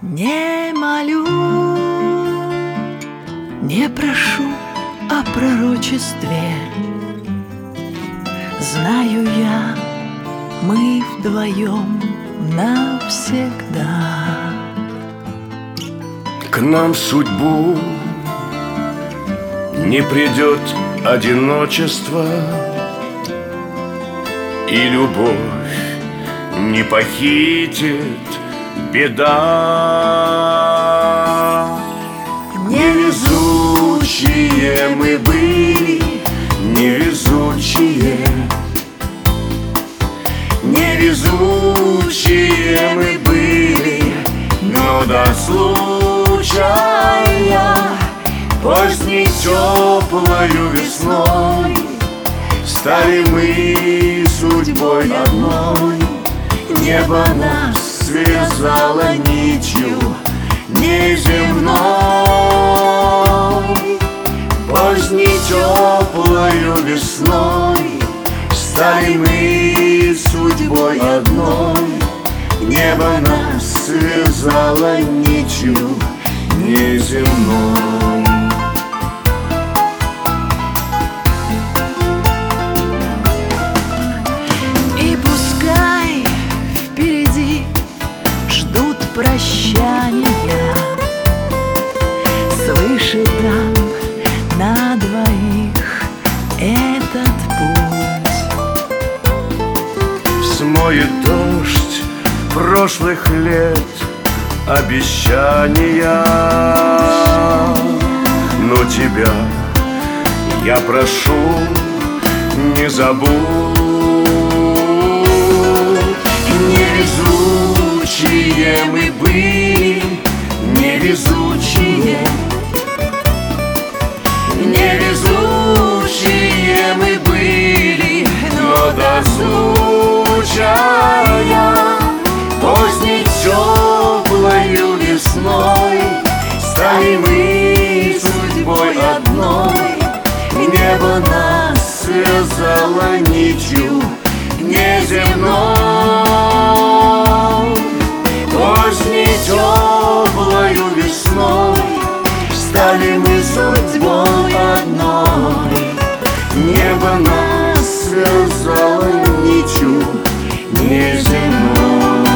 Не молю, не прошу о пророчестве. Знаю я, мы вдвоем навсегда. К нам в судьбу не придет одиночество, и любовь не похитит беда. Невезучие мы были, невезучие, невезучие мы были, но до случая поздней теплою весной стали мы судьбой одной. Небо нас связало нитью неземной. Поздней теплою весной стали мы судьбой одной. Небо нас связало нитью неземной. И пускай впереди ждут прощания, свыше там на двоих этот путь смоет дождь прошлых лет обещания. Но тебя я прошу, не забудь. Невезучие мы были, невезучие, невезучие мы были, но до случая поздней теплою весной стали мы судьбой одной. Небо нас связало нитью неземной. Поздней теплою весной стали мы судьбой одной. Небо нас связало нитью неземной.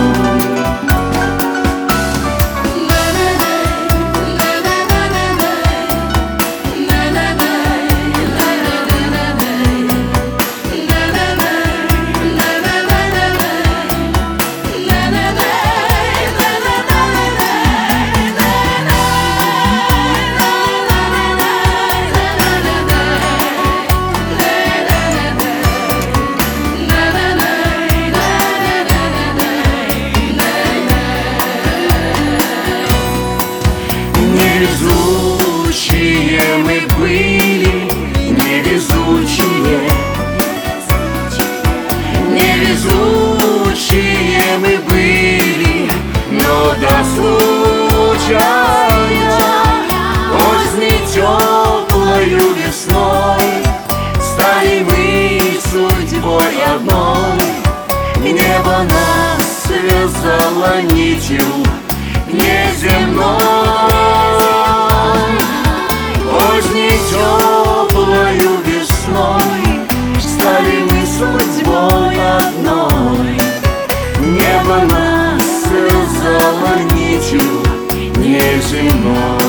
Невезучие мы были, невезучие, невезучие мы были, но до случая поздней теплою весной стали мы судьбой одной. Небо нас связало нитью неземной. Поздней теплою весной стали мы судьбой одной. Небо нас связало нитью неземной.